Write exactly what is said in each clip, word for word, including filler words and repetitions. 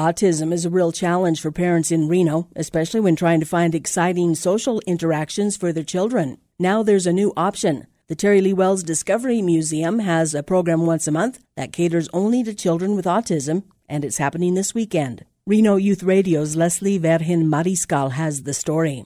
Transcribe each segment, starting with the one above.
Autism is a real challenge for parents in Reno, especially when trying to find exciting social interactions for their children. Now there's a new option. The Terry Lee Wells Discovery Museum has a program once a month that caters only to children with autism, and it's happening this weekend. Reno Youth Radio's Leslie Vergen Mariscal has the story.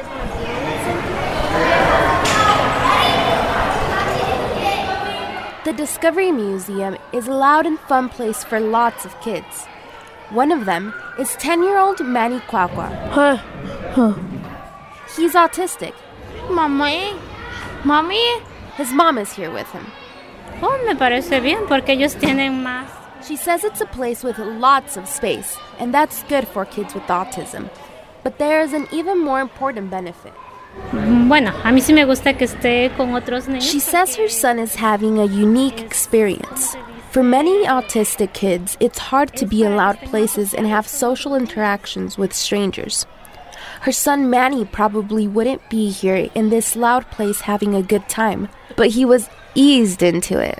The Discovery Museum is a loud and fun place for lots of kids. One of them is ten-year-old Manny Kwakwa. Huh. Huh. He's autistic. Mommy? Mommy? His mom is here with him. Oh, me parece bien porque ellos tienen más. She says it's a place with lots of space, and that's good for kids with autism. But there is an even more important benefit. Bueno, a mí sí me gusta que esté con otros niños. She says her son is having a unique experience. For many autistic kids, it's hard to be in loud places and have social interactions with strangers. Her son Manny probably wouldn't be here in this loud place having a good time, but he was eased into it.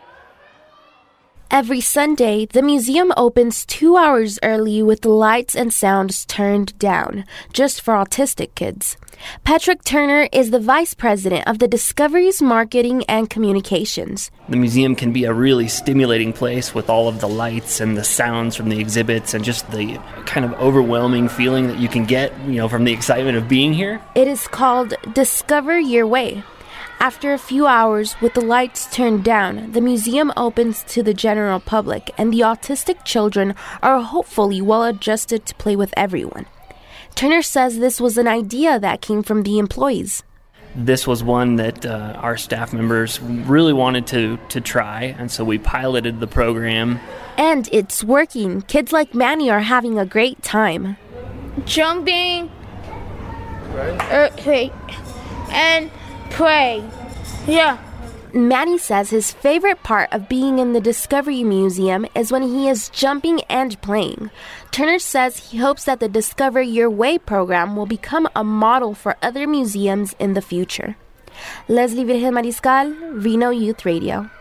Every Sunday, the museum opens two hours early with the lights and sounds turned down, just for autistic kids. Patrick Turner is the vice president of the Discovery's Marketing and Communications. The museum can be a really stimulating place with all of the lights and the sounds from the exhibits and just the kind of overwhelming feeling that you can get, you know, from the excitement of being here. It is called Discover Your Way. After a few hours with the lights turned down, the museum opens to the general public, and the autistic children are hopefully well adjusted to play with everyone. Turner says this was an idea that came from the employees. This was one that uh, our staff members really wanted to, to try, and so we piloted the program. And it's working. Kids like Manny are having a great time. Jumping, earthquake, and pray. Yeah. Manny says his favorite part of being in the Discovery Museum is when he is jumping and playing. Turner says he hopes that the Discover Your Way program will become a model for other museums in the future. Leslie Virgen Mariscal, Reno Youth Radio.